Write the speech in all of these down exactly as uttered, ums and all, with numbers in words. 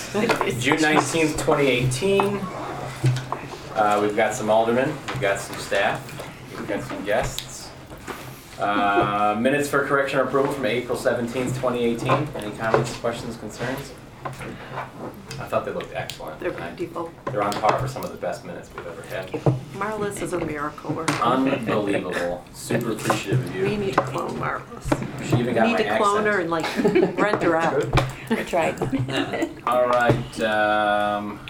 June nineteenth, twenty eighteen. Uh, we've got some aldermen, we've got some staff, we've got some guests. Uh, minutes for correction or approval from April seventeenth, twenty eighteen. Any comments, questions, concerns? I thought they looked excellent. They're beautiful. They're on par for some of the best minutes we've ever had. Marlis is a miracle worker. Unbelievable. Super appreciative of you. We need to clone Marlis. She even We got need my to clone accent. her and like rent her out. I tried. All right. Um,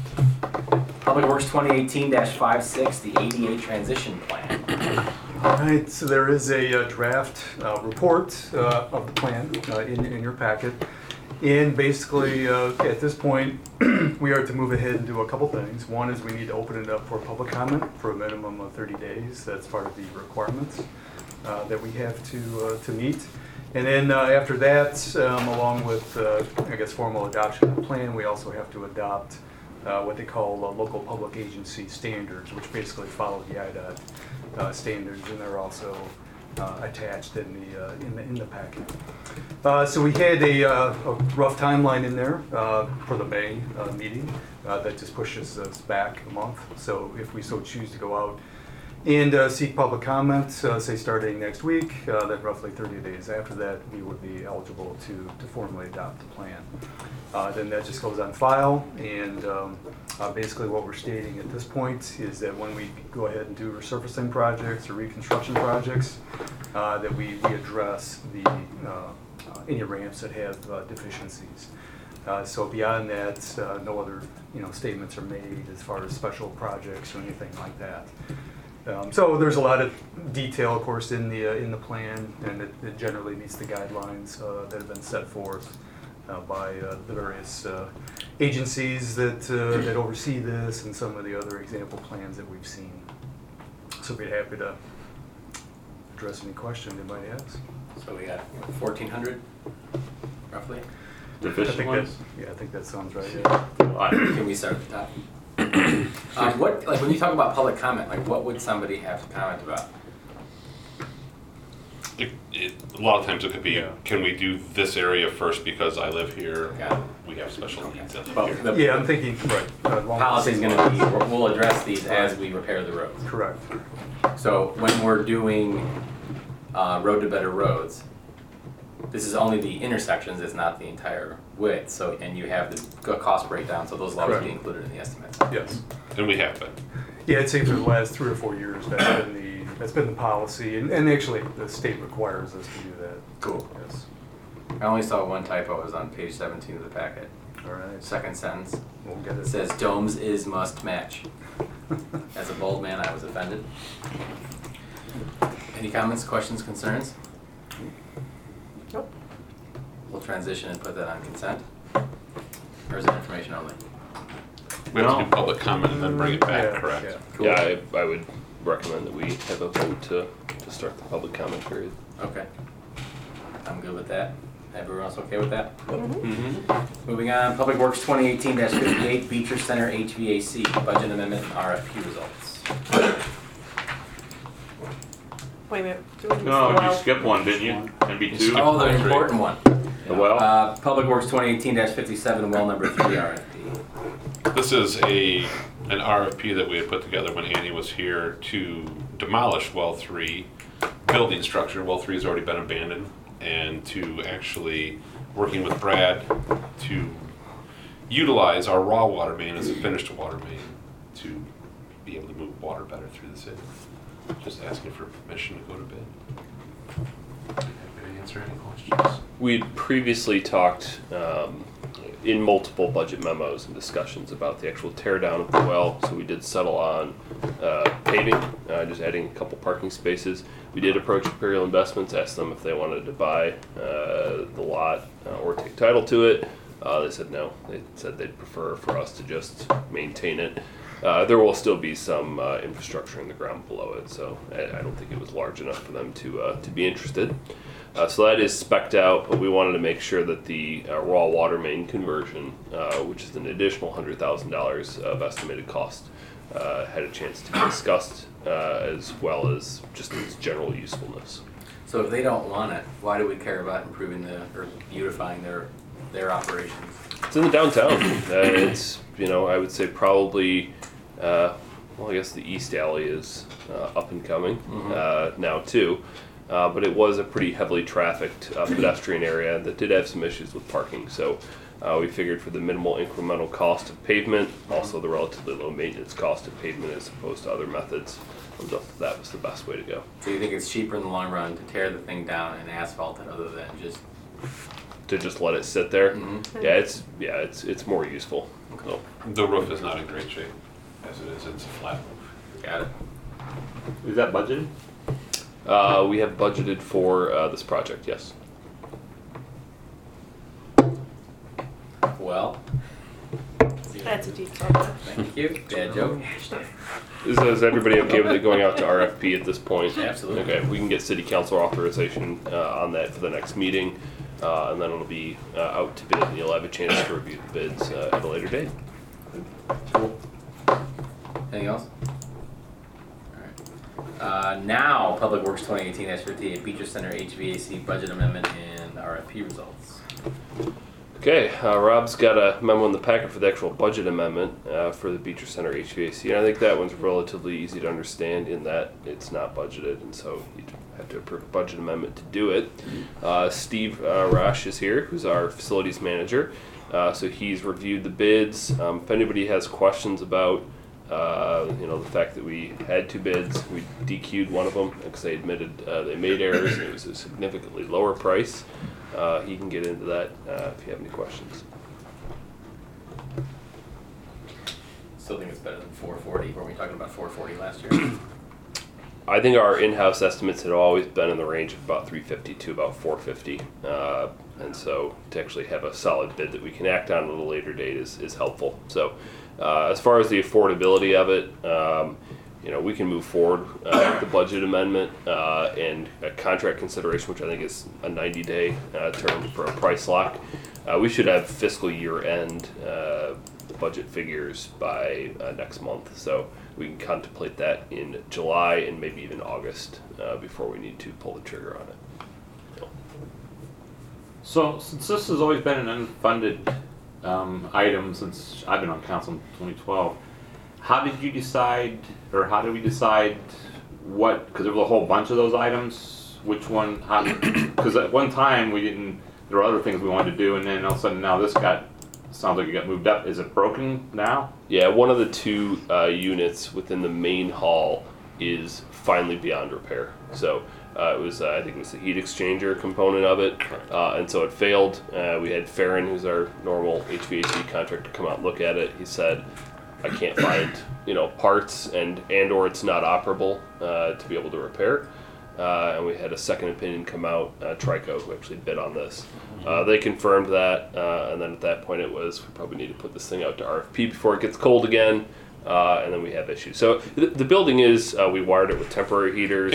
Public Works twenty eighteen dash fifty-six, the A D A transition plan. All right, so there is a uh, draft uh, report uh, of the plan uh, in, in your packet. And basically, uh, at this point, we are to move ahead and do a couple things. One is we need to open it up for public comment for a minimum of thirty days. That's part of the requirements uh, that we have to uh, to meet. And then uh, after that, um, along with, uh, I guess, formal adoption of the plan, we also have to adopt uh, what they call uh, local public agency standards, which basically follow the I D O T uh, standards, and they're also uh, attached in the, uh, in the in the packet. Uh, so we had a, uh, a rough timeline in there uh, for the May uh, meeting uh, that just pushes us back a month. So if we so choose to go out and uh, seek public comments, uh, say starting next week, uh, then roughly thirty days after that, we would be eligible to, to formally adopt the plan. Uh, then that just goes on file, and um, uh, basically what we're stating at this point is that when we go ahead and do resurfacing projects or reconstruction projects, uh, that we, we address the uh, uh, any ramps that have uh, deficiencies. Uh, so beyond that, uh, no other you know statements are made as far as special projects or anything like that. Um, so there's a lot of detail, of course, in the uh, in the plan, and it, it generally meets the guidelines uh, that have been set forth uh, by uh, the various uh, agencies that uh, that oversee this, and some of the other example plans that we've seen. So we'd be happy to address any questions anybody has. So we got fourteen hundred, roughly. I Deficient think ones? that, yeah, I think that sounds right. Yeah. Can we start at the top? um, what, like when you talk about public comment, like what would somebody have to comment about? It, it, a lot of times it could be, Yeah. can we do this area first because I live here? Got it. We have special needs that Well, live the here. Yeah, I'm thinking right. Uh, along policy is the same going to be, lines. we'll address these as we repair the roads. Correct. So when we're doing uh, road to better roads, this is only the intersections, it's not the entire width. So, and you have the cost breakdown, so those will always be Correct. included in the estimates. Yes. And we have been. Yeah, I'd say for the last three or four years, that's been the that's been the policy, and, and actually the state requires us to do that. Cool. Yes. I only saw one typo, it was on page seventeen of the packet. All right. Second sentence, We'll get it it. says domes is must match. As a bold man, I was offended. Any comments, questions, concerns? Nope. We'll transition and put that on consent. Or is it information only? We have to No. do public comment and then bring it back, Yeah, correct? yeah. Cool. Yeah, I, I would recommend that we have a vote to, to start the public comment period. Okay. I'm good with that. Everyone else okay with that? Mm-hmm. Moving on, Public Works twenty eighteen dash fifty-eight, Beecher Center H V A C, budget amendment and R F P results. Wait a minute. Do we No, allow- you skipped one, didn't you? M B two? Oh, the important one. The well? Uh, Public Works twenty eighteen dash fifty-seven, well number three R F P. This is a, an R F P that we had put together when Annie was here to demolish well three, building structure. Well three has already been abandoned, and to actually, working with Brad, to utilize our raw water main as a finished water main to be able to move water better through the city. Just asking for permission to go to bid. Happy to answer any questions. We'd previously talked um, in multiple budget memos and discussions about the actual tear down of the well, so we did settle on uh, paving, uh, just adding a couple parking spaces. We did approach Imperial Investments, asked them if they wanted to buy uh, the lot uh, or take title to it. Uh, they said no. They said they'd prefer for us to just maintain it. Uh, there will still be some uh, infrastructure in the ground below it, so I, I don't think it was large enough for them to uh, to be interested. Uh, so that is spec'd out, but we wanted to make sure that the uh, raw water main conversion, uh, which is an additional one hundred thousand dollars of estimated cost, uh, had a chance to be discussed, uh, as well as just its general usefulness. So if they don't want it, why do we care about improving the, or beautifying their their operations? It's in the downtown. Uh, it's, you know, I would say probably, uh, well, I guess the East Alley is uh, up and coming uh, now too. Uh, but it was a pretty heavily trafficked uh, pedestrian area that did have some issues with parking. So uh, we figured for the minimal incremental cost of pavement, also the relatively low maintenance cost of pavement as opposed to other methods, that was the best way to go. So you think it's cheaper in the long run to tear the thing down and asphalt it other than just? To just let it sit there. Mhm. Yeah, it's yeah, it's it's more useful. So, The roof is not in great shape as it is. It's a flat roof. Got it. Is that budgeted? uh, we have budgeted for uh, this project. Yes. Well. That's a deep thought. Thank you. Bad joke. Is, is everybody okay with it going out to R F P at this point? Absolutely. Okay, we can get city council authorization uh, on that for the next meeting, uh, and then it'll be uh, out to bid, and you'll have a chance to review the bids uh, at a later date. Cool. Anything else? Alright. Uh, now, Public Works twenty eighteen dash fifty-eight Beecher Center H V A C budget amendment and R F P results. Okay, uh, Rob's got a memo in the packet for the actual budget amendment uh, for the Beecher Center H V A C, and I think that one's relatively easy to understand in that it's not budgeted, and so you'd have to approve a budget amendment to do it. Uh, Steve uh, Rosh is here, who's our facilities manager, uh, so he's reviewed the bids. Um, if anybody has questions about uh, you know, the fact that we had two bids, we D Q'd one of them because they admitted uh, they made errors and it was a significantly lower price. Uh, he can get into that uh, if you have any questions. Still think it's better than four forty. Were we talking about four forty last year? I think our in-house estimates had always been in the range of about three fifty to about four fifty, uh, and so to actually have a solid bid that we can act on at a later date is, is helpful. So uh, as far as the affordability of it, um, you know, we can move forward uh, with the budget amendment uh, and a contract consideration, which I think is a ninety day uh, term for a price lock. Uh, we should have fiscal year end uh, budget figures by uh, next month, so we can contemplate that in July and maybe even August uh, before we need to pull the trigger on it. So, So, since this has always been an unfunded um, item since I've been on council in twenty twelve, how did you decide, or how did we decide what, because there was a whole bunch of those items, which one, how, because at one time we didn't, there were other things we wanted to do, and then all of a sudden now this got, sounds like it got moved up. Is it broken now? yeah, one of the two uh, units within the main hall is finally beyond repair. So uh, it was, uh, I think it was the heat exchanger component of it, uh, and so it failed. Uh, we had Farron, who's our normal H V A C contractor, come out and look at it. He said, I can't find, you know, parts and and or it's not operable uh, to be able to repair. Uh, and we had a second opinion come out, uh, Trico, who actually bid on this. Uh, they confirmed that, uh, and then at that point it was, we probably need to put this thing out to R F P before it gets cold again, uh, and then we have issues. So the, the building is, uh, we wired it with temporary heaters,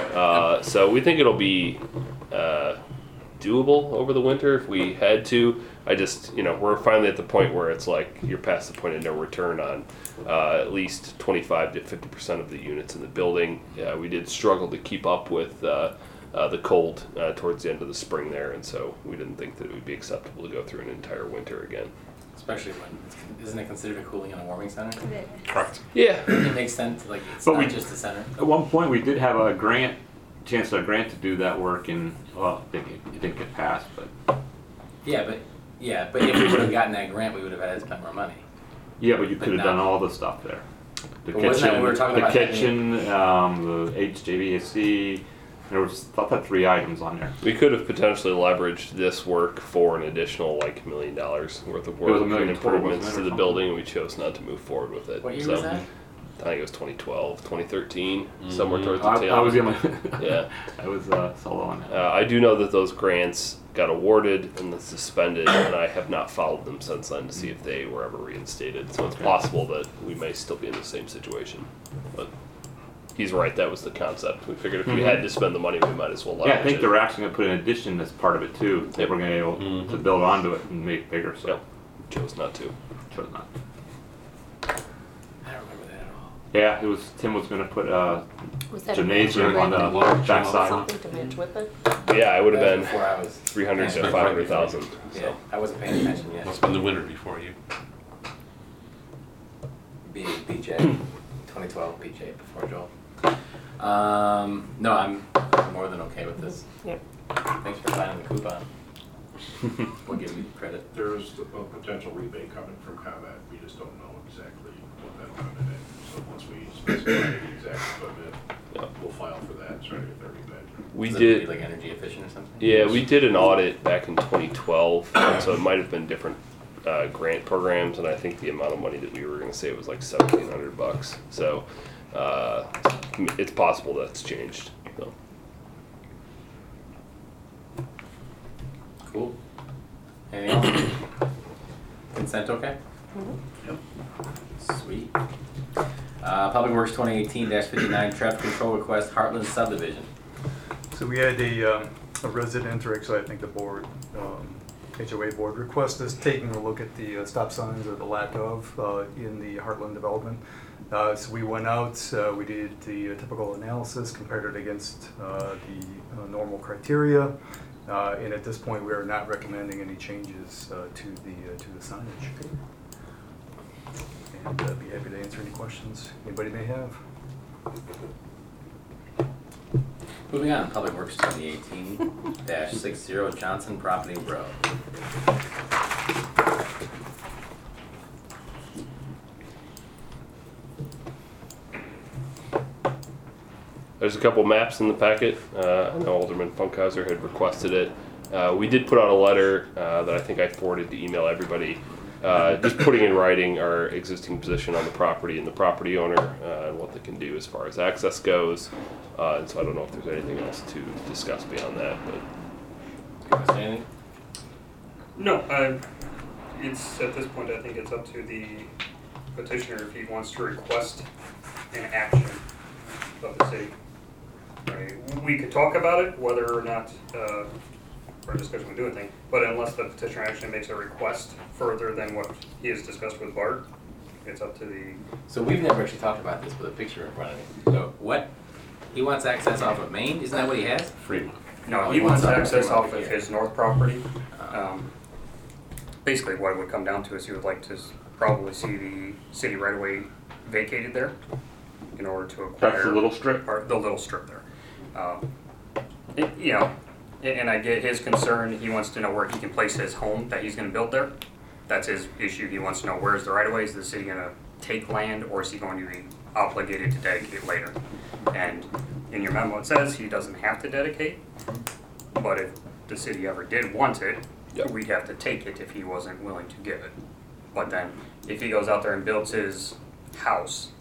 uh, so we think it'll be uh, doable over the winter if we had to. I just, you know, we're finally at the point where it's like you're past the point of no return on uh, at least twenty-five to fifty percent of the units in the building. Uh, we did struggle to keep up with uh, uh, the cold uh, towards the end of the spring there, and so we didn't think that it would be acceptable to go through an entire winter again. Especially when, it's, isn't it considered a cooling and a warming center? Correct. Yeah. It makes sense, like, it's But not we- just a center. At one point we did have a grant, chance at a grant to do that work, and, well, it didn't, it didn't get passed, but, Yeah, but, yeah, but if we would have gotten that grant, we would have had to spend more money. yeah, but you But could have now- done all the stuff there. The But wasn't that what we were talking the about having- kitchen, um, the H V A C, there was, thought that three items on there. We could have potentially leveraged this work for an additional like million dollars worth of It was work a million and total, improvements wasn't it, to or the something? building, and we chose not to move forward with it. What year so, was that? I think it was twenty twelve, twenty thirteen, somewhere towards the I, tail. I was the only, Yeah. I was uh, solo on that. Uh, I do know that those grants got awarded and then suspended, and I have not followed them since then to see if they were ever reinstated. So it's Okay. possible that we may still be in the same situation. But he's right, that was the concept. We figured if we Mhm. had to spend the money, we might as well leverage Yeah, I think it. they're actually gonna put an addition as part of it too. That Yep. we're gonna be able to build onto it and make it bigger, so. Yep. Chose not to. chose not. I don't remember that at all. Yeah, it was, Tim was gonna put a Was that a gymnasium on match the grant? backside. Something to match with it? yeah, I would have That been was Before I was. three hundred to Yeah. five hundred thousand. Yeah, So I wasn't paying attention yet. Must have been the winter before you. B, BJ, twenty twelve B J before Joel. Um, no, I'm more than okay with this. Yep. Thanks for signing the coupon. We'll give you credit. There's a potential rebate coming from ComEd, we just don't know exactly what that'll come in at. So once we specify the exact equipment, Yeah. we'll file for that and try to get that rebate. we Does it did. be like energy efficient or something? Yeah, we did an audit back in twenty twelve, so it might have been different uh, grant programs, and I think the amount of money that we were going to save was like seventeen hundred bucks. So uh, it's possible that's changed. So. Cool. Anything else? Consent okay? Yep. Sweet. Uh, Public Works twenty eighteen fifty-nine traffic control request, Heartland subdivision. So we had a, um, a resident, or actually I think the board, um, H O A board request us taking a look at the uh, stop signs or the lack of uh, in the Heartland development. Uh, so we went out, uh, we did the uh, typical analysis, compared it against uh, the uh, normal criteria. Uh, and at this point, we are not recommending any changes uh, to the uh, to the signage. And uh, be happy to answer any questions anybody may have. Moving on, Public Works twenty eighteen sixty Johnson Property Road. There's a couple maps in the packet. Uh, I know Alderman Funkhauser had requested it. Uh, we did put out a letter uh, that I think I forwarded to email everybody, uh, just putting in writing our existing position on the property and the property owner uh, and what they can do as far as access goes. Uh, and so I don't know if there's anything else to discuss beyond that, but You want to say anything? No, I, it's, at this point, I think it's up to the petitioner if he wants to request an action of the city. Right, we could talk about it, whether or not, uh, our discussion would do anything, but unless the petitioner actually makes a request further than what he has discussed with Bart, it's up to the, So we've never actually talked about this with a picture in front of me. So what? He wants access off of Main? Isn't that what he has? Fremont. no, Oh, he he wants wants access everything off over of here. his north property. Um, Basically, what it would come down to is he would like to s- probably see the city right away vacated there in order to acquire. That's the little strip? Or the little strip there. Um, it- You know, a- and I get his concern, he wants to know where he can place his home that he's gonna build there. That's his issue, he wants to know where's the right of way, is the city gonna take land, or is he going to be obligated to dedicate later? And in your memo, it says he doesn't have to dedicate, but if the city ever did want it, Yep. we'd have to take it if he wasn't willing to give it. But then, if he goes out there and builds his house,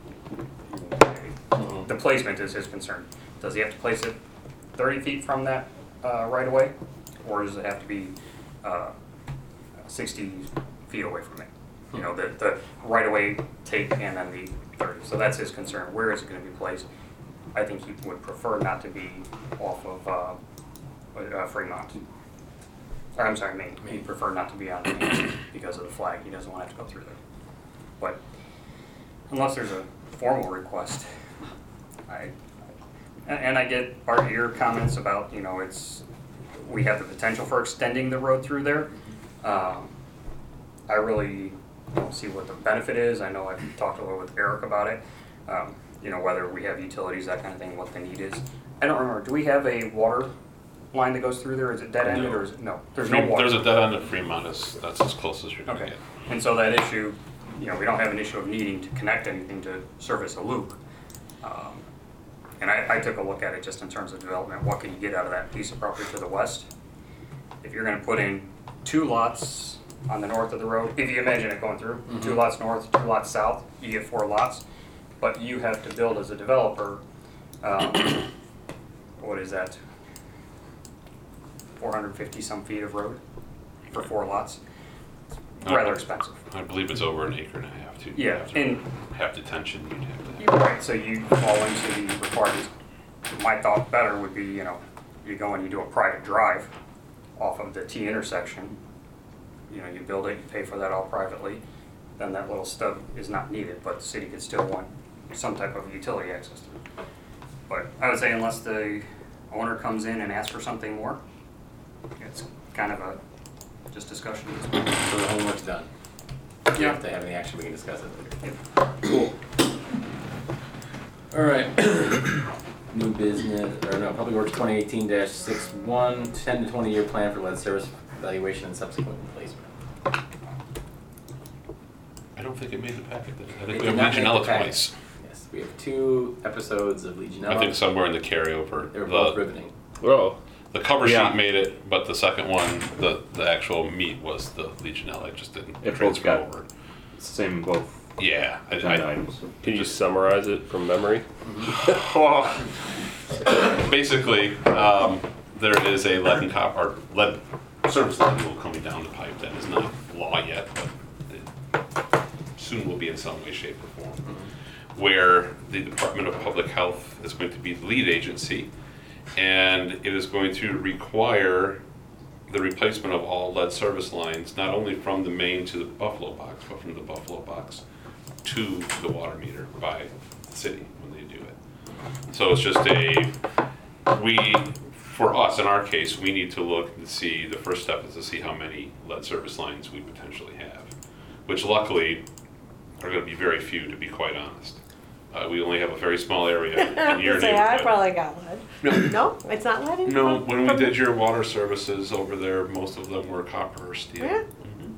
the placement is his concern. Does he have to place it thirty feet from that uh, right away, or does it have to be uh, sixty feet away from it? You know, the the right away take and then the thirty. So that's his concern. Where is it going to be placed? I think he would prefer not to be off of uh, uh, Fremont. Or, I'm sorry, Maine. He'd prefer not to be on Maine because of the flag. He doesn't want to have to go through there. But unless there's a formal request, I, and, and I get Bart, your comments about, you know, it's, we have the potential for extending the road through there. Um, I really don't see what the benefit is. I know I've talked a little with Eric about it. Um, you know, whether we have utilities, that kind of thing, what the need is. I don't remember, do we have a water line that goes through there? Is it dead ended or is it, no, there's no Frem- water. There's a dead end at Fremont, is, that's as close as you're gonna Okay, get. and so that issue, you know, we don't have an issue of needing to connect anything to service a loop. Um, And I, I took a look at it just in terms of development, what can you get out of that piece of property to the west? If you're gonna put in two lots on the north of the road, if you imagine it going through, two lots north, two lots south, you get four lots. But you have to build as a developer, um, what is that? four hundred fifty some feet of road for four lots. Rather expensive. I believe it's over an acre and a half too. Yeah, After and- half detention, you'd have to have. You're right, so you fall into the requirements. My thought better would be, you know, you go and you do a private drive off of the T intersection. You know, you build it, you pay for that all privately, then that little stub is not needed, but the city could still want some type of utility access to it. But I would say unless the owner comes in and asks for something more, it's kind of a, just discussion. So the homework's done. Yeah. If they have any action, we can discuss it later. Cool. All right. New business, or no, Public Works twenty eighteen dash sixty-one, ten to twenty year plan for lead service evaluation and subsequent replacement. I don't think it made the packet. Did it? I It think did we not have make the Legionella packet. twice. Yes, we have two episodes of Legionella. I think somewhere in the carryover. They were both The, riveting. Oh, the cover Yeah. sheet made it, but the second one, the, the actual meat was the Legionella. It just didn't It both transfer got- over. Same both Yeah. I, agenda I, items. can you summarize it from memory? well, basically, um, there is a lead and copper, or lead service line will coming down the pipe that is not law yet, but it soon will be in some way, shape, or form, where the Department of Public Health is going to be the lead agency, and it is going to require the replacement of all lead service lines, not only from the main to the Buffalo box, but from the Buffalo box to the water meter by the city when they do it. So it's just a, we, for us, in our case, we need to look and see, the first step is to see how many lead service lines we potentially have, which luckily are gonna be very few, to be quite honest. Uh, we only have a very small area in your Say, I neighborhood. probably got lead. No, No, it's not lead in no, from- when we from- did your water services over there, most of them were copper or steel. Yeah.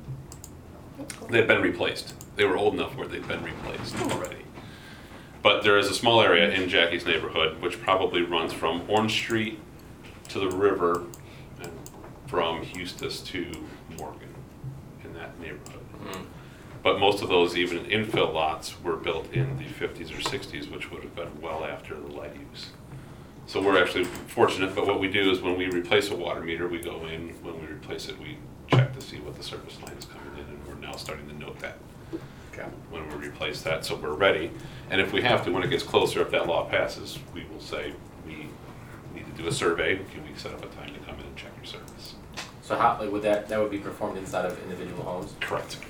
Mhm. They'd been replaced. They were old enough where they'd been replaced already. But there is a small area in Jackie's neighborhood which probably runs from Orange Street to the river and from Eustis to Morgan in that neighborhood. Mm. But most of those, even infill lots, were built in the fifties or sixties, which would have been well after the lead use. So we're actually fortunate, but what we do is when we replace a water meter, we go in, when we replace it, we check to see what the service line is coming in, and we're now starting to note that Okay. when we replace that, so we're ready. And if we have to, when it gets closer, if that law passes, we will say, we need to do a survey, can we set up a time to come in and check your service? So how, like, would that, that would be performed inside of individual homes? Correct.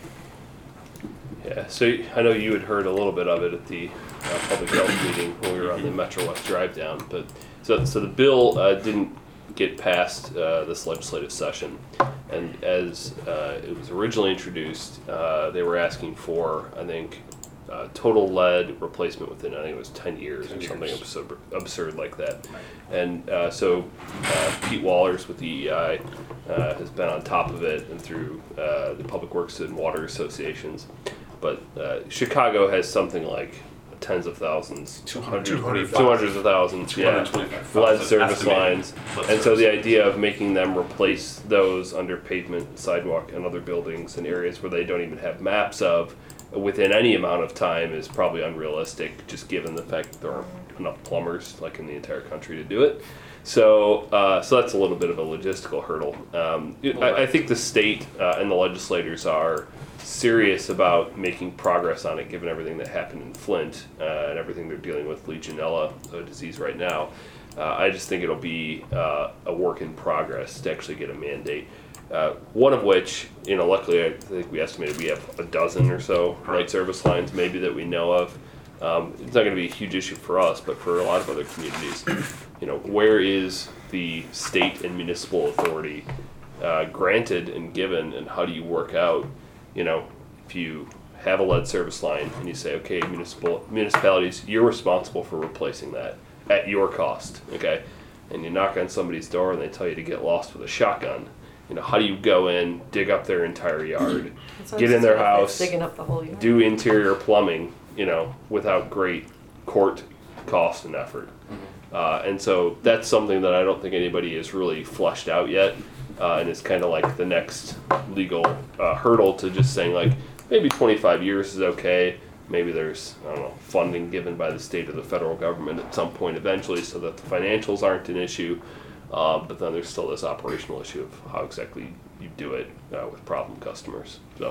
Yeah, so I know you had heard a little bit of it at the uh, public health meeting when we were on the Metro West drive down, but so so the bill uh, didn't get past uh, this legislative session, and as uh, it was originally introduced, uh, they were asking for, I think, uh, total lead replacement within, I think it was ten years ten or something years. absurd, absurd like that. And uh, so uh, Pete Wallers with the E E I uh, has been on top of it and through uh, the Public Works and Water Associations. But uh, Chicago has something like tens of thousands, two hundred two twenty-five. hundreds of thousands, yeah, two hundred twenty-five lead thousand service estimated lines. lead And so the service. idea of making them replace those under pavement, sidewalk, and other buildings in areas where they don't even have maps of within any amount of time is probably unrealistic, just given the fact that there aren't enough plumbers like in the entire country to do it. So, uh, so that's a little bit of a logistical hurdle. Um, I, I think the state uh, and the legislators are serious about making progress on it, given everything that happened in Flint uh, and everything they're dealing with Legionella uh, disease right now. Uh, I just think it'll be uh, a work in progress to actually get a mandate. Uh, one of which, you know, luckily I think we estimated we have a dozen or so lead service lines maybe that we know of. Um, it's not going to be a huge issue for us, but for a lot of other communities, you know, where is the state and municipal authority uh, granted and given, and how do you work out, you know, if you have a lead service line and you say, okay, municipal municipalities, you're responsible for replacing that at your cost, okay, and you knock on somebody's door and they tell you to get lost with a shotgun. You know, how do you go in, dig up their entire yard, So get it's in their just house, digging up the whole yard. do interior plumbing, you know, without great court cost and effort. Uh, and so that's something that I don't think anybody has really fleshed out yet. Uh, and it's kind of like the next legal uh, hurdle to just saying, like, maybe twenty-five years is okay. Maybe there's, I don't know, funding given by the state or the federal government at some point eventually so that the financials aren't an issue. Uh, but then there's still this operational issue of how exactly you do it uh, with problem customers. So,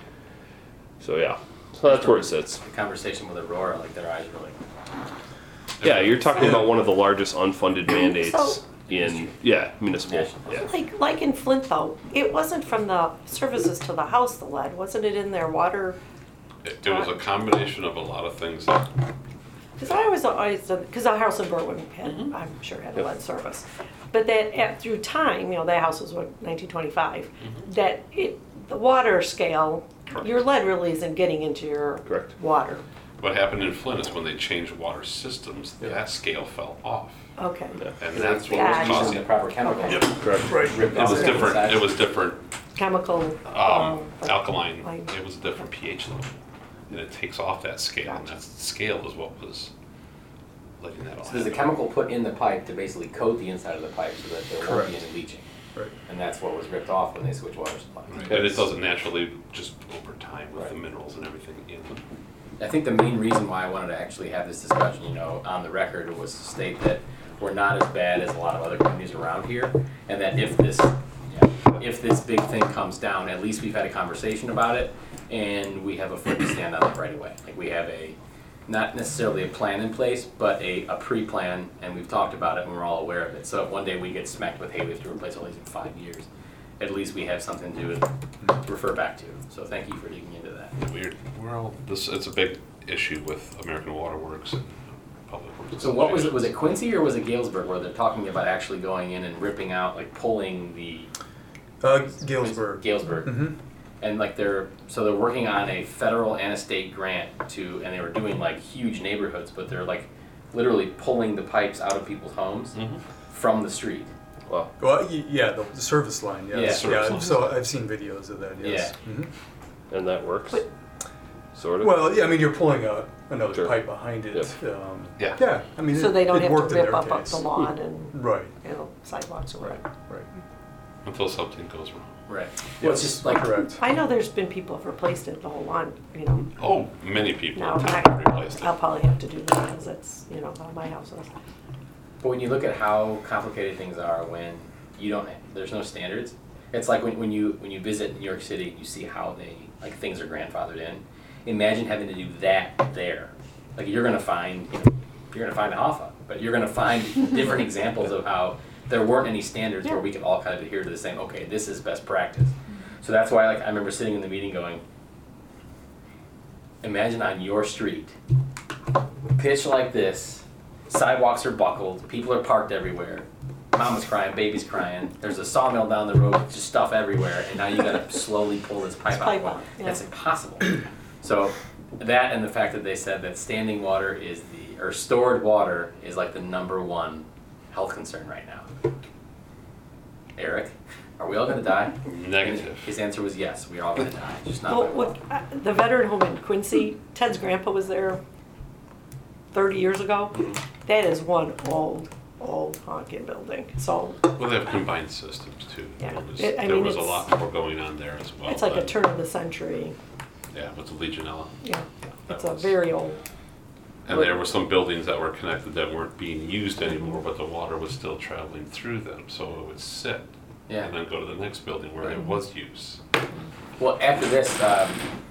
so yeah, so that's where it sits. The conversation with Aurora, like their eyes were like, Yeah, you're talking about one of the largest unfunded mandates So- in, yeah, municipal, yeah. Like, like in Flint though, it wasn't from the services to the house, the lead, wasn't it in their water? It, it was a combination of a lot of things that Because I always, always, because our house in Berwyn had, I'm sure had a lead service. But that at, through time, you know, that house was what, nineteen twenty-five, that it, the water scale, Correct. your lead really isn't getting into your Correct. water. What happened in Flint is when they changed water systems, that scale fell off. Okay. And that's what Yeah, was using causing the it. proper chemical. Okay. Yep. Correct. Right. Ripped It was off different, sides. it was different, Chemical. um, uh, alkaline, like- it was a different pH level. And it takes off that scale, and that scale is what was letting that all So there's a happen. chemical put in the pipe to basically coat the inside of the pipe so that there won't be Correct. any leaching. Right. And that's what was ripped off when they switched water supply. And it doesn't naturally, just over time with the Right. minerals and everything in them. I think the main reason why I wanted to actually have this discussion, you know, on the record was to state that we're not as bad as a lot of other communities around here, and that if this, yeah, if this big thing comes down, at least we've had a conversation about it, and we have a foot to stand on it right away. Like we have a, not necessarily a plan in place, but a, a pre-plan, and we've talked about it and we're all aware of it. So if one day we get smacked with, hey, we have to replace all these in five years, at least we have something to refer back to. So thank you for digging into that. We're, we're all, this, it's a big issue with American Water Works and Public Works. So what was it, was it Quincy or was it Galesburg where they're talking about actually going in and ripping out, like pulling the Uh, Galesburg. Galesburg. Mm-hmm. And like they're, so they're working on a federal and a state grant to, and they were doing like huge neighborhoods, but they're like literally pulling the pipes out of people's homes Mhm. from the street. Wow. Well, y- yeah, the, the service line, yes. Yeah. Service Yeah, line. so I've seen videos of that, yes. Mhm. And that works? But- Sort of? Well, yeah, I mean, you're pulling a, another Sure. pipe behind it. Um, Yeah. Yeah, I mean, So it, they don't it have to worked in rip their up, up case. the lawn and, Right, you know, sidewalks or right, whatever. right. Until something goes wrong. Right. Well, it's just like, Correct. I know there's been people who've replaced it, the whole lawn, you know. Oh, many people Now, have I, replaced I'll it. probably have to do that because it's, you know, how my house is. but when you look at how complicated things are when you don't, there's no standards. It's like when, when you when you visit New York City and you see how they, like things are grandfathered in. Imagine having to do that there. Like you're gonna find, you know, you're gonna find a Hoffa, but you're gonna find different examples of how there weren't any standards where we could all kind of adhere to the same, okay, this is best practice. So that's why like I remember sitting in the meeting going, imagine on your street, pitch like this, sidewalks are buckled, people are parked everywhere, mama's crying, baby's crying, there's a sawmill down the road with just stuff everywhere, and now you gotta slowly pull this pipe This out. pipe out, yeah. That's impossible. So that and the fact that they said that standing water is the, or stored water is like the number one health concern right now. Eric, are we all gonna die? Negative. And his answer was yes, we're all gonna die, just not Well, by look, one. uh, the veteran home in Quincy, Ted's grandpa was there thirty years ago. That is one old, old honking building. So Well, they have combined systems too. Yeah. There was, It- I there mean, was a it's- lot more going on there as well. it's like a but- turn of the century. Yeah, with the Legionella. Yeah, that it's a was- very old. And there were some buildings that were connected that weren't being used anymore, but the water was still traveling through them, so it would sit. Yeah. And then go to the next building where there Right. was use. Well, after this, um,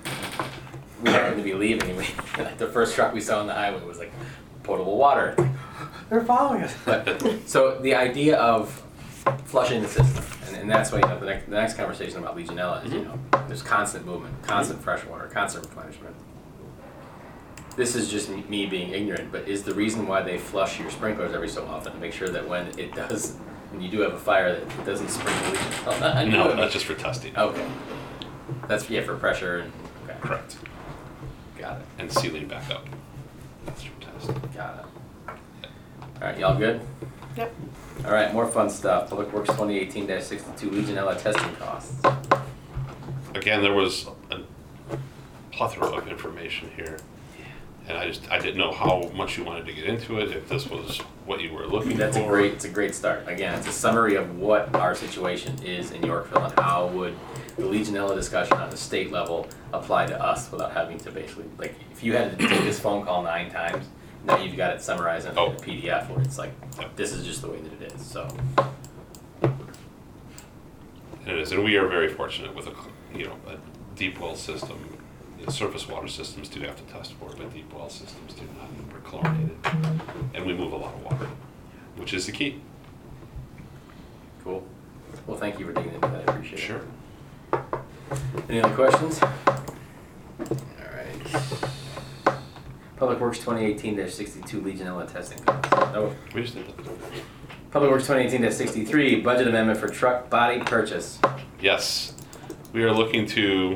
we happened to be leaving, and we, the first truck we saw on the highway was like potable water. They're following us. But, so the idea of flushing the system, and, and that's why you know, the next the next conversation about Legionella is you know there's constant movement, constant fresh water, constant replenishment. This is just me- me being ignorant, but is the reason why they flush your sprinklers every so often to make sure that when it does, when you do have a fire, that it doesn't sprinkle Legionella? I No, know. that's just for testing. Okay. That's, yeah, for pressure and, okay. Correct. Got it, And sealing back up. That's your test. got it. All right, y'all good? Yep. All right, more fun stuff. Public Works twenty eighteen dash sixty-two Legionella testing costs. Again, there was a plethora of information here. And I just, I didn't know how much you wanted to get into it, if this was what you were looking for. That's a great, it's a great start. Again, it's a summary of what our situation is in Yorkville and how would the Legionella discussion on the state level apply to us without having to basically, like, if you had to take this phone call nine times, now you've got it summarized in Oh. a P D F where it's like, Yep. this is just the way that it is, so. And it is, and we are very fortunate with a, you know, a deep well system. You know, surface water systems do have to test for it, but deep well systems do not. We're chlorinated. And we move a lot of water, which is the key. Cool. Well, thank you for digging into that, I appreciate it. Sure. Any other questions? All right. Public Works twenty eighteen sixty-two Legionella testing costs. No. We just did that. Public Works twenty eighteen sixty-three budget amendment for truck body purchase. Yes, we are looking to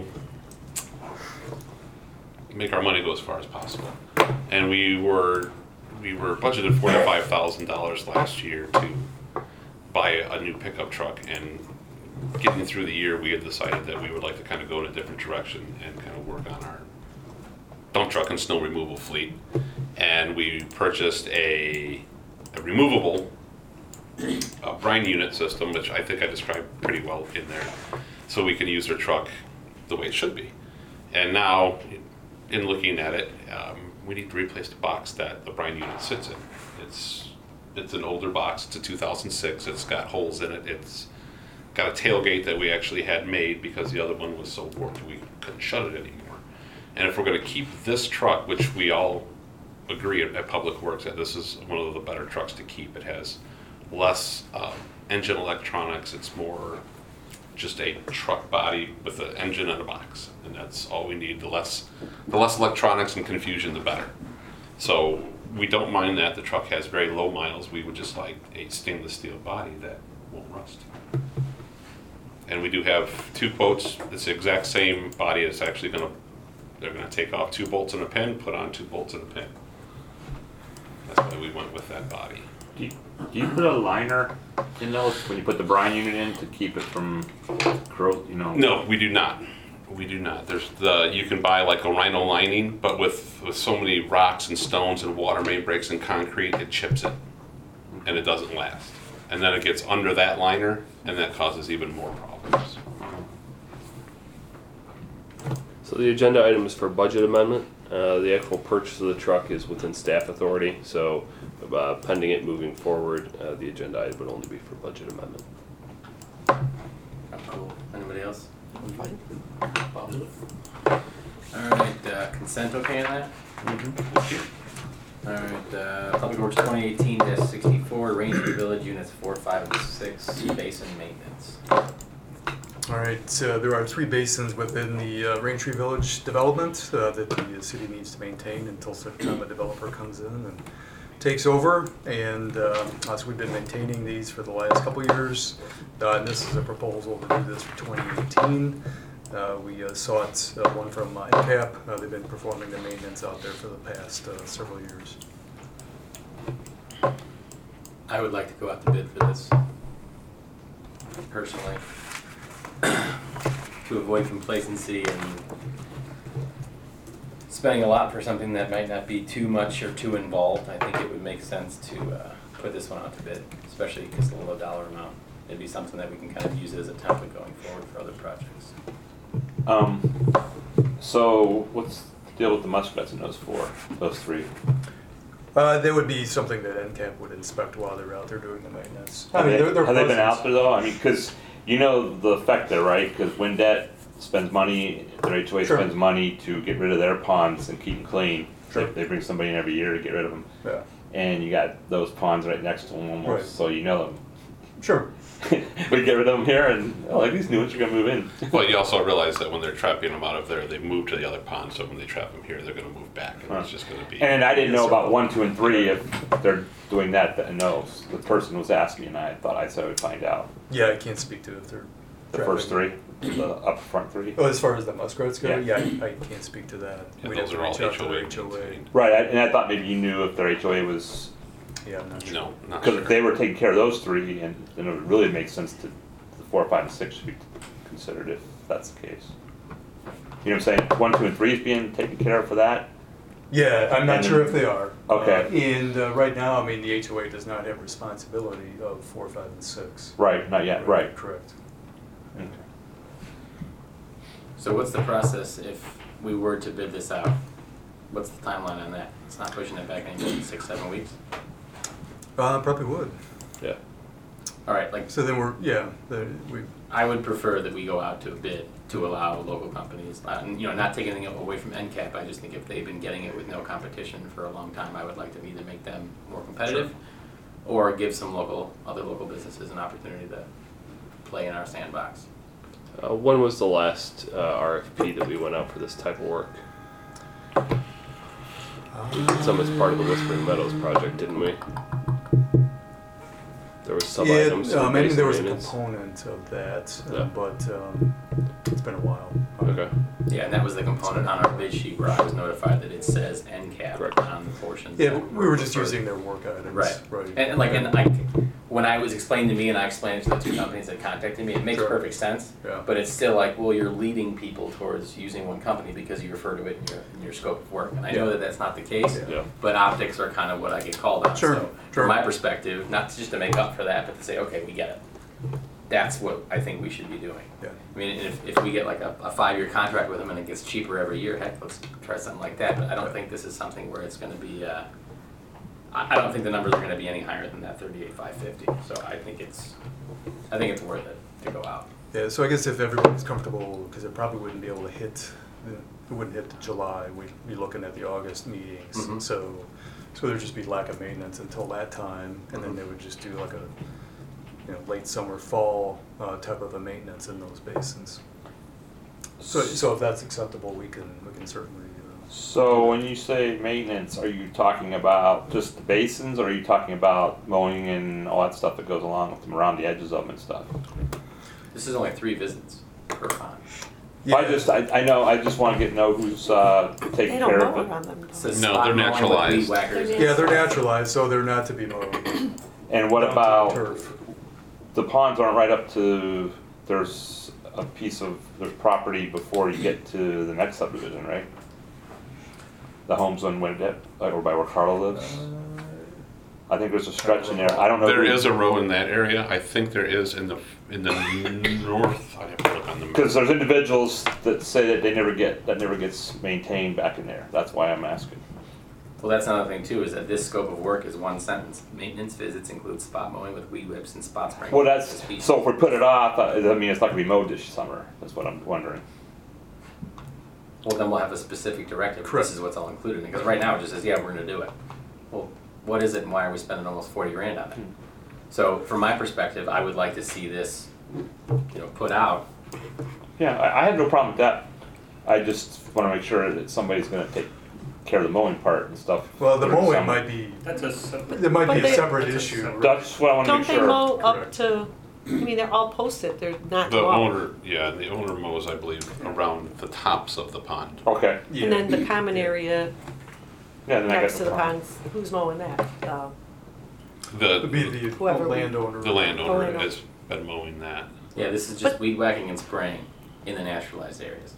make our money go as far as possible. And we were, we were budgeted forty-five thousand dollars last year to buy a new pickup truck, and getting through the year, we had decided that we would like to kind of go in a different direction and kind of work on our dump truck and snow removal fleet. And we purchased a, a removable uh, brine unit system, which I think I described pretty well in there, so we can use our truck the way it should be. And now, in looking at it, um, we need to replace the box that the brine unit sits in. It's it's an older box. It's a two thousand six. It's got holes in it. It's got a tailgate that we actually had made because the other one was so warped we couldn't shut it anymore. And if we're going to keep this truck, which we all agree at, at Public Works that this is one of the better trucks to keep, it has less uh, engine electronics. It's more just a truck body with an engine and a box, and that's all we need. The less, the less electronics and confusion, the better. So we don't mind that the truck has very low miles. We would just like a stainless steel body that won't rust. And we do have two quotes. It's the exact same body. It's actually gonna, they're gonna take off two bolts and a pin, put on two bolts and a pin. That's why we went with that body. Do you, do you put a liner in those when you put the brine unit in to keep it from corro- you know? No, we do not. We do not. There's the, you can buy like a rhino lining, but with, with so many rocks and stones and water main breaks and concrete, it chips it and it doesn't last. And then it gets under that liner and that causes even more problems. So the agenda item is for budget amendment. Uh, the actual purchase of the truck is within staff authority, so uh, pending it moving forward, uh, the agenda item would only be for budget amendment. Cool. Anybody else? Fine. Alright, uh, consent okay on that? Mm-hmm. Alright, uh, Public Works twenty eighteen sixty-four, Ranger Village Units four, five, and six, basin maintenance. All right, so there are three basins within the uh, Raintree Village development uh, that the city needs to maintain until such time a developer comes in and takes over. And uh, so we've been maintaining these for the last couple of years. Uh, and this is a proposal to do this for twenty eighteen. Uh, we uh, sought uh, one from uh, N C A P. Uh, they've been performing the maintenance out there for the past uh, several years. I would like to go out to bid for this, personally, to avoid complacency and spending a lot for something that might not be too much or too involved. I think it would make sense to uh, put this one out to bid, especially because of the low dollar amount. It'd be something that we can kind of use as a template going forward for other projects. Um, so what's the deal with the muskrats in those four, those three? Uh, that would be something that N C A P would inspect while they're out there doing the maintenance. I Have, mean, they, they're, they're have they been pleasant. out there though? I mean, because you know the effect there, right? Because Windet spends money, their H O A Sure. spends money to get rid of their ponds and keep them clean. Sure. They, they bring somebody in every year to get rid of them. Yeah, And you got those ponds right next to them almost, Right. so you know them. sure. We get rid of them here, and oh, like these new ones are gonna move in. Well, you also realize that when they're trapping them out of there, they move to the other pond, so when they trap them here, they're gonna move back, and it's just gonna be. And I didn't know about one, two, and three if they're doing that. That no, the person was asking me, and I thought I said I would find out. Yeah, I can't speak to if they're. The first three, the up front three. Oh, as far as the muskrats go, Yeah. yeah, I, I can't speak to that. And We'd those have are all to reach out H to O A their H O A. maintained. Right, I, and I thought maybe you knew if their H O A was, Yeah, I'm not sure. No, not because sure. if they were taking care of those three, and then it would really make sense to the four, five, and six should be considered if that's the case. You know what I'm saying? One, two, and three is being taken care of for that. Yeah, I'm not And sure then- if they are. Okay. Uh, And uh, right now, I mean, the H O A does not have responsibility of four, five, and six. Right, not yet. Right. Correct. Okay. So what's the process if we were to bid this out? What's the timeline on that? It's not pushing it back any more than six, seven weeks? Uh, probably would. Yeah. All right, like, So then we're, yeah, the, we, I would prefer that we go out to a bid to allow local companies, uh, and, you know, not taking anything away from N C A P, I just think if they've been getting it with no competition for a long time, I would like to either make them more competitive or give some local, other local businesses an opportunity to play in our sandbox. Uh, when was the last uh, R F P that we went out for this type of work? did some as part of the Whispering Meadows project, didn't we? There was some Yeah, items. um, for maybe there was a maintenance. component of that, uh, Yeah. but um, it's been a while. Okay. Yeah, and that was the component on our bid sheet where I was notified that it says N CAP Correct. on the portions. Yeah, that but we were just referred. using their work items. Right. Right. And, and like, and I, when I was explained to me and I explained it to the two companies that contacted me, it makes Sure. perfect sense. Yeah. But it's still like, well, you're leading people towards using one company because you refer to it in your, in your scope of work. And I know Yeah. that that's not the case, Yeah. but optics are kind of what I get called on. Sure, So sure. from my perspective, not just to make up for that, but to say, okay, we get it. That's what I think we should be doing. Yeah. I mean, if, if we get like a, a five-year contract with them and it gets cheaper every year, heck, let's try something like that. But I don't think this is something where it's gonna be, uh, I, I don't think the numbers are gonna be any higher than that thirty-eight five fifty. So I think it's, I think it's worth it to go out. Yeah, so I guess if everybody's comfortable, because it probably wouldn't be able to hit, the- it wouldn't hit the July, we'd be looking at the August meetings. Mhm. So, so there'd just be lack of maintenance until that time, and then Mhm. they would just do like a, you know, late summer, fall uh, type of a maintenance in those basins. So, so if that's acceptable, we can, we can certainly. uh, So when you say maintenance, are you talking about just the basins, or are you talking about mowing and all that stuff that goes along with them, around the edges of them and stuff? This is only three visits per pond. I just, I, I know, I just wanna get, know who's, uh, They taking don't care mow of it. around them. It says No, spot they're mowing with naturalized. weed whackers. They're Yeah, they're naturalized, so they're not to be mowed. And what down to about, turf. the ponds aren't right up to, there's a piece of, there's property before you get to the next subdivision, right? The homes on Winnett, like over by where Carla lives. I think there's a stretch in there, I don't know. There who- is a row in that area. I think there is in the, in the north. I'd have to look on the map. Cause there's individuals that say that they never get, that never gets maintained back in there, that's why I'm asking. Well, that's another thing too, is that this scope of work is one sentence. Maintenance visits include spot mowing with weed whips and spot spraying. Well, that's, so if we put it off, uh, I mean, it's not gonna be mowed this summer, that's what I'm wondering. Well, then we'll have a specific directive. Correct. This is what's all included, because right now it just says, yeah, we're gonna do it. Well, what is it and why are we spending almost forty grand on it? So from my perspective, I would like to see this, you know, put out. Yeah, I, I have no problem with that, I just wanna make sure that somebody's gonna take care of the mowing part and stuff. Well, the during mowing summer. might be, That's a separate. there might But be a they- separate That's a issue. separate- That's what I wanna Don't make they sure. mow up Correct. to, I mean, they're all posted, they're not The mowed. owner, yeah, the owner mows, I believe, around the tops of the pond. Okay, Yeah. And then the common area yeah, then I got next to the the problem. ponds, who's mowing that? Uh, It'd be The, the Whoever we- landowner. the landowner landowner. has been mowing that. Yeah, this is just But- weed whacking and spraying in the naturalized areas.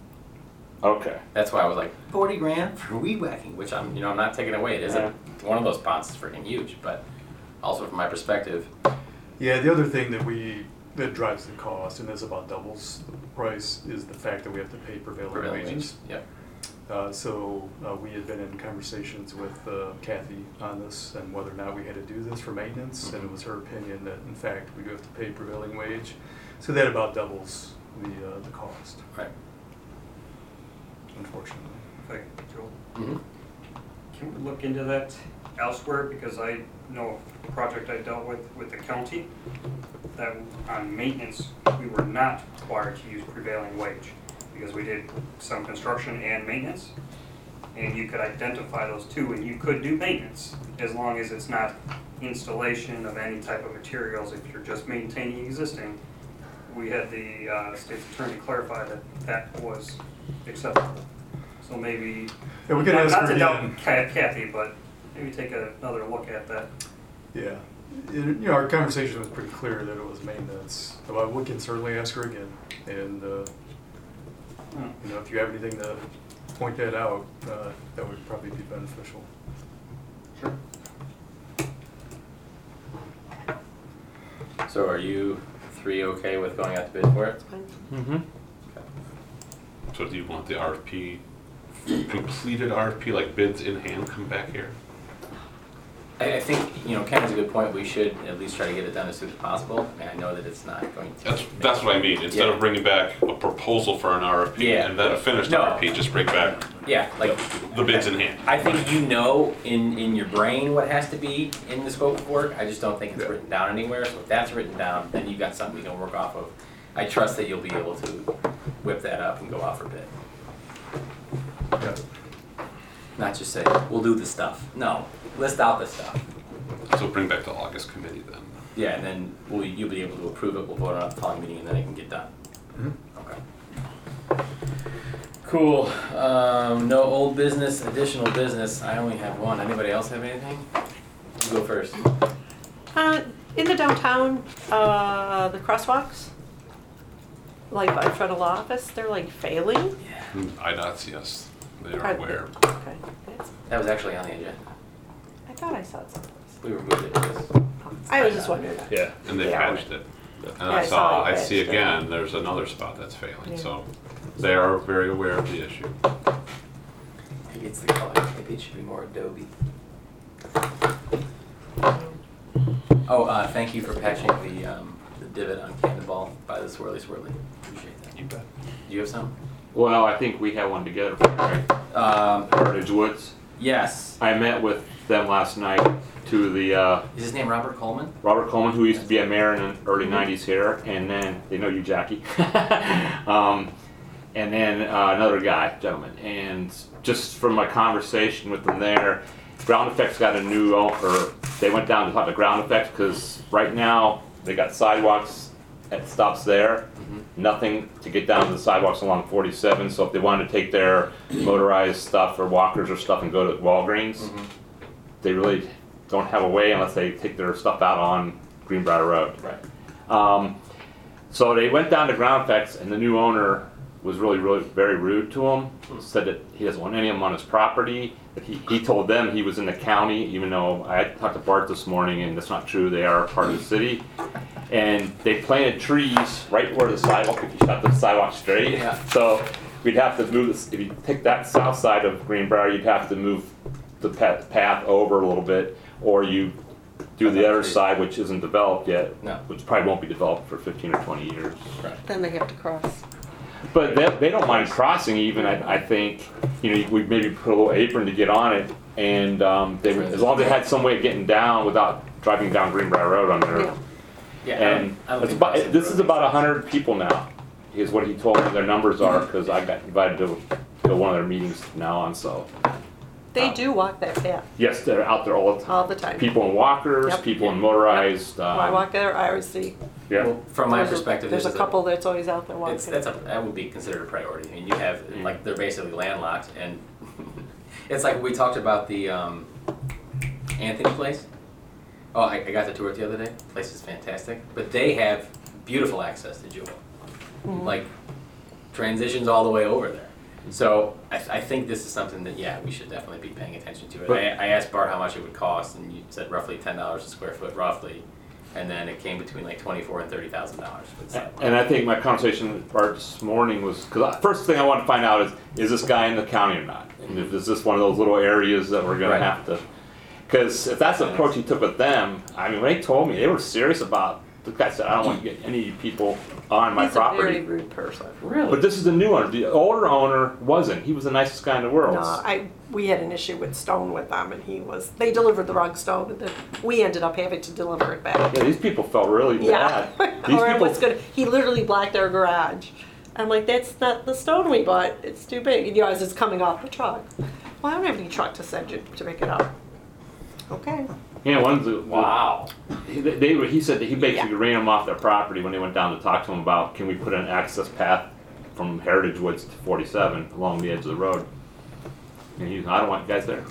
Okay, That's why I was like, forty grand for weed whacking, which I'm, you know, I'm not taking away. It isn't, one of those ponds is freaking huge, but also from my perspective, Yeah, the other thing that we, that drives the cost, and is about doubles the price, is the fact that we have to pay prevailing prevailing wage. wages. Yep. Uh, so, uh, we had been in conversations with uh, Kathy on this, and whether or not we had to do this for maintenance, and it was her opinion that in fact we do have to pay prevailing wage. So that about doubles the, uh, the cost, Right. unfortunately. Okay, Joel. Mm-hmm. Can we look into that elsewhere, because I know a project I dealt with, with the county, that on maintenance, we were not required to use prevailing wage, because we did some construction and maintenance, and you could identify those two, and you could do maintenance, as long as it's not installation of any type of materials, if you're just maintaining existing. We had the uh, state's attorney clarify that that was acceptable. So maybe, Yeah, we can not ask not her to doubt again. Ca- Kathy, but maybe take another look at that. Yeah, It- you know, our conversation was pretty clear that it was maintenance. Well, we can certainly ask her again, and, uh, Hmm. you know, if you have anything to point that out, uh, that would probably be beneficial. Sure. So are you three okay with going out to bid for it? fine. mm-hmm. So do you want the R F P, completed R F P, like bids in hand, come back here? I, I think, you know, Ken has a good point. We should at least try to get it done as soon as possible. I mean, I know that it's not going to. That's, that's what I mean, instead Yeah. of bringing back a proposal for an R F P Yeah. and then a finished No. R F P, just bring back Yeah, like. the bids in hand. I think you know in, in your brain what has to be in the scope of work. I just don't think it's Yeah. written down anywhere. So if that's written down, then you've got something we can work off of. I trust that you'll be able to whip that up and go out for bid. Yeah. Not just say, we'll do the stuff. No, list out the stuff. So bring back the August committee then. Yeah, and then we'll, you'll be able to approve it, we'll vote on it at the following meeting, and then it can get done. Okay. Cool. Um, no old business, additional business. I only have one. Anybody else have anything? You go first. Uh, in the downtown, uh, the crosswalks, like by front of the office, they're like failing. Yeah. I dots, yes, they are Are- aware. Okay, that's, That was actually on the agenda. I thought I saw it someplace. We removed it because I was just wondering. Yeah. And they Yeah. patched it. And Yeah, I I saw saw, it I see patched, again, there's another spot that's failing, Yeah. so they are very aware of the issue. maybe it's the color. Maybe it should be more Adobe. Oh, uh, thank you for patching the, um, the divot on Cannonball by the swirly swirly. Appreciate that. You bet. Do you have some? Well, I think we have one together, right? Um, Heritage Woods. yes. I met with them last night, two of the, uh, Is his name Robert Coleman? Robert Coleman, who used to be a mayor in the early nineties here, and then, they know you, Jackie. um, and then uh, another guy, gentleman. And just from my conversation with them there, Ground Effects got a new, o- or they went down to talk to Ground Effects, because right now, they got sidewalks at stops there. Nothing to get down to the sidewalks along forty-seven, so if they wanted to take their motorized stuff or walkers or stuff and go to Walgreens, Mm-hmm. they really don't have a way unless they take their stuff out on Greenbrier Road. Right. Um, so they went down to Ground Effects, and the new owner was really, really very rude to him. Said that he doesn't want any of them on his property. That he, he told them he was in the county, even though I had talked to Bart this morning, and that's not true. They are part of the city. And they planted trees right where the sidewalk, if you shut the sidewalk straight. Yeah. So we'd have to move this, if you take that south side of Greenbrier, you'd have to move the pa- path over a little bit, or you do the other side, which isn't developed yet, No. which probably won't be developed for fifteen or twenty years. Right. Then they have to cross. But they, they don't mind crossing even, I, I think, you know, we maybe put a little apron to get on it, and um, they, as long as they had some way of getting down without driving down Greenbrier Road on there. Yeah. Yeah. I don't- And I don't it's think about, crossing this the is road about a makes sense. hundred people now, is what he told me their numbers are, because I got invited to, to one of their meetings now on, so. They do walk that path Yes, they're out there all the time. all the time. People in walkers, Yep. people in motorized, When I um, walk there, I always see. yeah. Well, from my there's a- perspective, There's a this is couple that's always out there walking. It's, that's a, that would be considered a priority. I mean, you have, like, they're basically landlocked, and it's like we talked about the um, Anthony Place. Oh, I, I got to tour it the other day. The place is fantastic, but they have beautiful access to Jewel. Mm-hmm. Like, transitions all the way over there. So I, I think this is something that, yeah, we should definitely be paying attention to. But- I, I asked Bart how much it would cost, and you said roughly ten dollars a square foot, roughly. And then it came between like twenty-four and thirty thousand dollars. And I think my conversation with Bart this morning was, because first thing I want to find out is, is this guy in the county or not? And if, is this one of those little areas that we're gonna Right. have to, because if that's the approach he took with them, I mean, when they told me, they were serious about, the guy said, I don't want to get any people on my He's a very property. rude person. Really? But this is the new owner, the older owner wasn't, he was the nicest guy in the world. No, I, we had an issue with stone with them, and he was, they delivered the wrong stone, and then we ended up having to deliver it back. Yeah, these people felt really Yeah, bad. These or it people- was gonna, he literally blacked our garage. I'm like, that's not the stone we bought, it's too big, and you know, as it's coming off the truck. Well, I don't have any truck to send you to pick it up. Okay. Yeah, one's the, Wow. He, they, were- he said that he basically Yeah. ran them off their property when they went down to talk to him about, can we put an access path from Heritage Woods to forty-seven along the edge of the road? And he's, I don't want you guys there.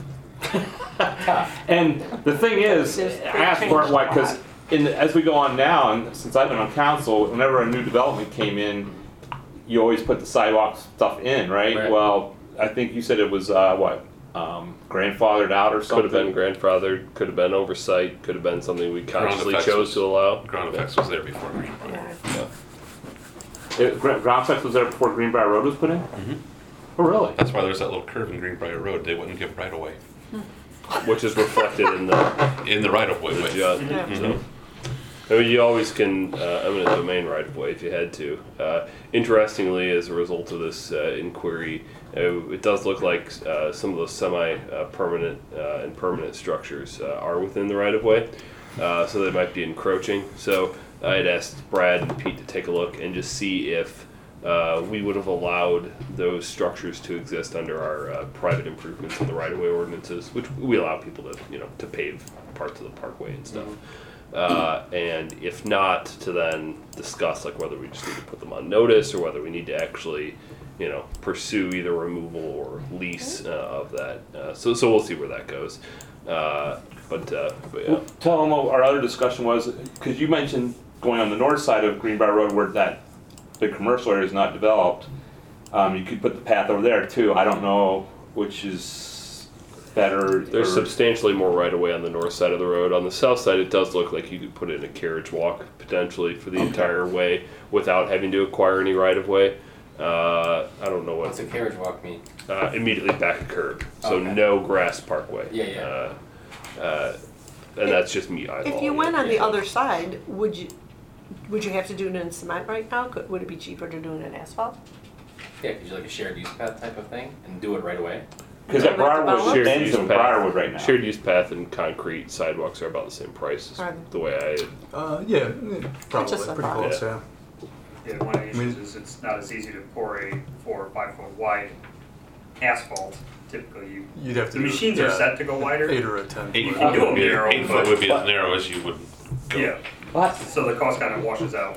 And the thing is, I There's- they asked Bart changed why, a because lot. in, as we go on now, and since I've been on council, whenever a new development came in, you always put the sidewalk stuff in, right? Right. Well, I think you said it was, uh, what, um, grandfathered out or Could something? have been grandfathered, could have been oversight, could have been something we consciously effects chose was- to allow. Ground Effects was there before me. Yeah. It, Gra- Ground Effects was there before Greenbrier Road was put in? Mhm. Oh, really? That's why there's that little curve in Greenbrier Road. They wouldn't give right away Which is reflected in the, in the right of way. the width. jut. Yeah. So, I mean, you always can uh, eminent domain right of way if you had to. Uh, interestingly, as a result of this uh, inquiry, uh, it does look like uh, some of those semi-permanent uh, and permanent structures uh, are within the right of way, uh, so they might be encroaching. So I had asked Brad and Pete to take a look and just see if uh, we would have allowed those structures to exist under our uh, private improvements in the right-of-way ordinances, which we allow people to, you know, to pave parts of the parkway and stuff. Uh, and if not, to then discuss like whether we just need to put them on notice or whether we need to actually, you know, pursue either removal or lease uh, of that. Uh, so, so we'll see where that goes. Uh, but, uh, but yeah. Well, tell them what our other discussion was, because you mentioned going on the north side of Greenbrier Road where that big commercial area is not developed. Um, you could put the path over there too. I don't know which is better. There's or- substantially more right of way on the north side of the road. On the south side, it does look like you could put in a carriage walk potentially for the entire way without having to acquire any right of way. Uh, I don't know what What's a carriage walk mean? uh, immediately back a curb, so Okay. no grass parkway. Yeah, yeah. Uh, uh, and that's just me eyeballing. If you went it. on the other side, would you, would you have to do it in cement right now? Could, would it be cheaper to do it in asphalt? Yeah, could you like a shared use path type of thing and do it right away? Because that Is that Briarwood developed? Shared ends use in path. Briarwood right now. Shared use path and concrete sidewalks are about the same price. Is Are the way I. Uh, yeah, yeah, probably, just a pretty thought. close, yeah. Yeah, one of the I mean- issues is it's not as easy to pour a four or five foot wide asphalt. Typically, you, You'd have to the do, machines are yeah, set to go wider. Eight or a ten. Eight You foot. can do foot them would be, narrow, eight foot would be but- as narrow as you would go. Yeah, What? so the cost kind of washes out.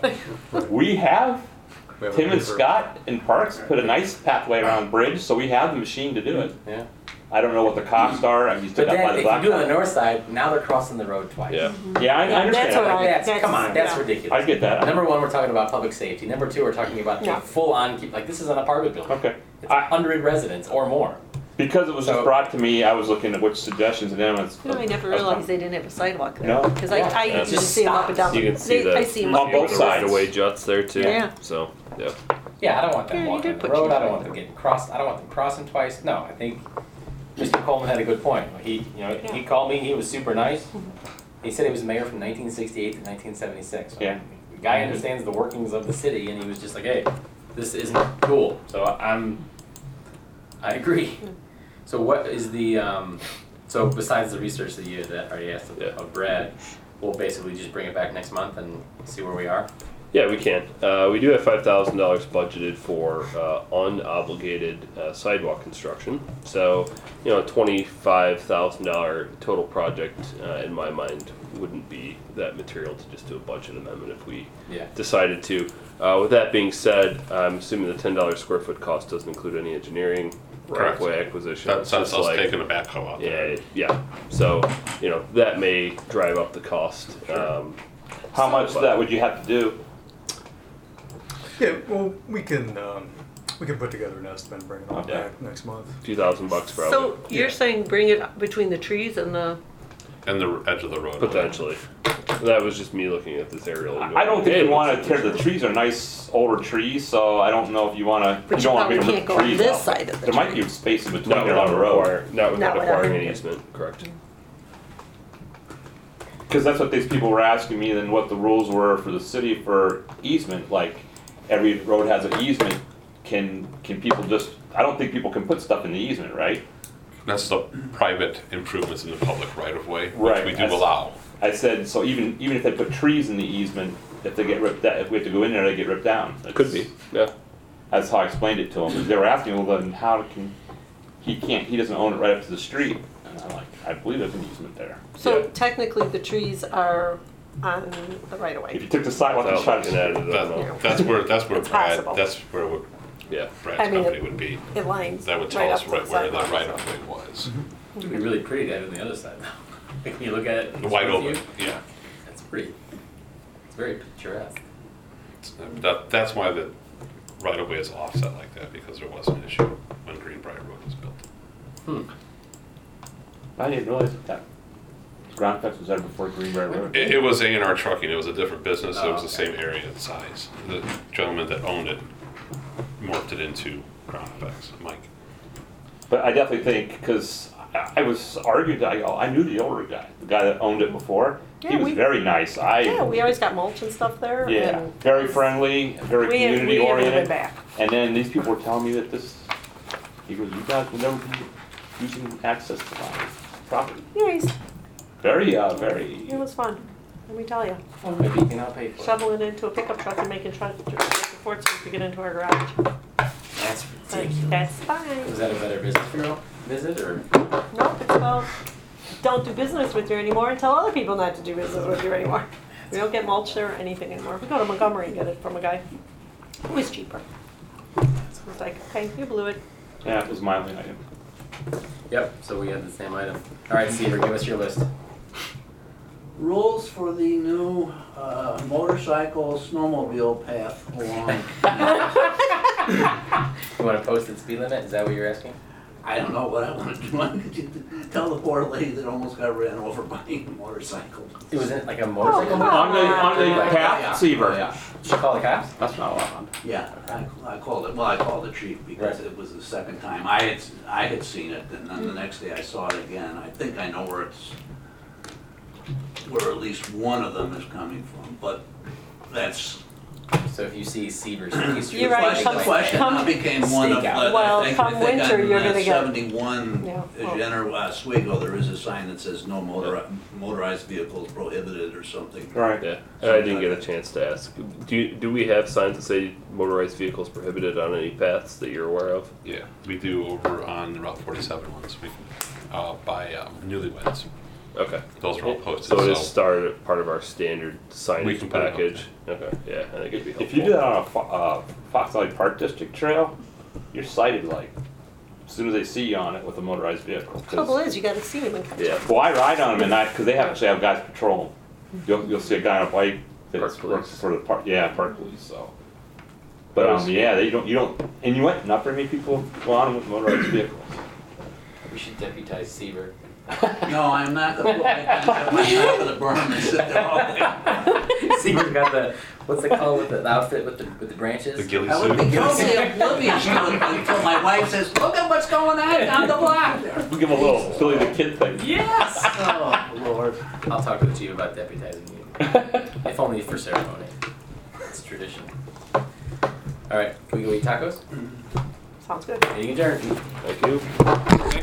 We have We have a Tim and paper. Scott in Parks put a nice pathway around the bridge, so we have the machine to do it. Yeah. I don't know what the costs are. I'm used to But that by then the if you do it on the blacktop. north side, now they're crossing the road twice. Yeah. Yeah, I, I Yeah, understand. that's that. what I- That's, That's- come on, that's yeah. ridiculous. I get that. Number one, we're talking about public safety. Number two, we're talking about Yeah. full on, like this is an apartment building. Okay. It's I- a hundred residents or more. Because it was just So- brought to me, I was looking at which suggestions and then it's. You know, I never was- realized they didn't have a sidewalk there. No. Because I, Yeah. I Yeah. usually Just see them up and down. You can see they- the I see them on both the sides. right-of-way juts there too. Yeah. So yeah. Yeah, I don't want them Yeah, you walking did on the put road. cheese I don't right want them there. getting crossed. I don't want them crossing twice. No, I think Mister Coleman had a good point. He, you know, he called me. He was super nice. He said he was mayor from nineteen sixty-eight to nineteen seventy-six. Yeah. The guy understands the workings of the city, and he was just like, "Hey, this isn't cool." So I'm, I agree. So what is the um, so besides the research that you had already asked of, Yeah. of Brad, we'll basically just bring it back next month and see where we are. Yeah, we can. Uh, we do have five thousand dollars budgeted for uh, unobligated uh, sidewalk construction. So, you know, a twenty-five thousand dollar total project, uh, in my mind, wouldn't be that material to just do a budget amendment if we Yeah. decided to. Uh, with that being said, I'm assuming the ten dollars square foot cost doesn't include any engineering, Correct. right-of-way acquisition. That, It's that's just us like- taking a backhoe out there. Yeah, yeah. So, you know, that may drive up the cost. Um, How much of that would you have to do? Yeah, well, we can, um, we can put together an estimate and bring it all Okay. back next month. a few thousand bucks probably. So you're Yeah. saying bring it between the trees and the, And the edge of the road. Potentially. That was just me looking at this aerial. and I I going, don't think "Hey, you it want to looks tear, the interesting." trees are nice older trees, so I don't know if you want to, But you you don't want to probably rip the can't go on trees this out. side of the There might tree. be space in between Not there without on the road. require, not without Not without acquiring an having- easement, correct. Because that's what these people were asking me, then what the rules were for the city for easement, like, every road has an easement, can, can people just, I don't think people can put stuff in the easement, right? That's the private improvements in the public right of way, which Right, we do that's- allow. I said, so even, even if they put trees in the easement, if they get ripped, da- if we have to go in there, they get ripped down. Could be, yeah. That's how I explained it to them. They were asking, well, then how can, he can't, he doesn't own it right up to the street. And I'm like, I believe there's an easement there. so Yeah. technically the trees are on the right of If way. you took the sidewalk and Without shot looking at it, I don't That, know. Yeah. that's where, that's where It's Brad, possible. that's where would- Yeah. Brad's I mean, company it- would be. It lines That would right tell up us to right the where the sidewalk, right so. of way was. It'd be really pretty to have it on the other side. When you look at it, from Wide street open, view, yeah. It's pretty. It's very picturesque. That, that's why the right of way is offset like that, because there was an issue when Greenbrier Road was built. Hmm. I didn't realize that that ground fence was there before Greenbrier Road. It, it was A and R Trucking, it was a different business, it Oh, was the okay. same area and size. The gentleman that owned it morphed it into Crown Effects, Mike. But I definitely think, because I, I was arguing, I, I knew the older guy, the guy that owned it before. He Yeah, was we- very nice. I, Yeah, we always got mulch and stuff there. yeah, and very friendly, very We have, community we haven't been oriented. back. And then these people were telling me that this, he goes, you guys will never be using access to my property. Yeah, he's, Very, uh, very, it was fun, let me tell you. Well, maybe you can help pay for it. Shoveling into a pickup truck and making truck, passports to get into our garage. That's But ridiculous. that's fine. Was that a Better Business Bureau visit or? No, it's about, don't do business with you anymore and tell other people not to do business with you anymore. We don't get mulch there or anything anymore. We go to Montgomery and get it from a guy who is cheaper. So it's like, okay, you blew it. Yeah, it was my only item. Yep, so we had the same item. All right, Seaver, give us your list. Rules for the new uh, motorcycle snowmobile path along, You want a posted speed limit? Is that what you're asking? I don't know what I want to do. I need you to tell the poor lady that almost got ran over by a motorcycle. It was in like a motorcycle. come On the, on the Yeah. path, Seaver. Yeah, Should I call the cops? That's not allowed. yeah, I, I called it, well, I called the chief because Right. it was the second time. I had, I had seen it, and then the next day I saw it again. I think I know where it's, where at least one of them is coming from, but that's, So if you see Seaver's East You're right, Question, come- the question come- now became one of, Stakeout. the- Well, I think, come I think winter, on you're uh, gonna get- seventy-one, Yeah, as well- you enter Oswego, there is a sign that says no motor, motorized vehicles prohibited or something. Right. Yeah, I didn't get a chance to ask. Do you, do we have signs that say motorized vehicles prohibited on any paths that you're aware of? Yeah, we do over on the Route forty-seven ones, we, uh, by um, Newlyweds. Okay. Those are all posted, So it is so- started part of our standard We signage can put it up package. Okay. Yeah, I think it'd be helpful. If you do that on a Fo- uh, Fox Valley Park District trail, you're sighted like as soon as they see you on it with a motorized vehicle. 'Cause- Trouble is, you gotta see him and catch Yeah. him. Well, I ride on them and I, because they have actually have guys patrol them. You'll, you'll see a guy on a bike that Park works police. for the park, yeah, park police, so. But, um, yeah, they don't, you don't, and you went, not very many people go on them with motorized vehicles. We should deputize Seaver. No, I'm not gonna, put my gun up my top of the berm and sit there all day. Seaver's got the, what's it called with the, the outfit with the with the branches? The ghillie I would be suit. totally oblivious to it until my wife says, look at what's going on down the block there. We'll give them a little Billy the Kid thing. Yes! Oh, Lord. I'll talk to the chief about deputizing you. If only for ceremony. It's tradition. All right, can we go eat tacos? Sounds good. Meeting adjourned. Thank you.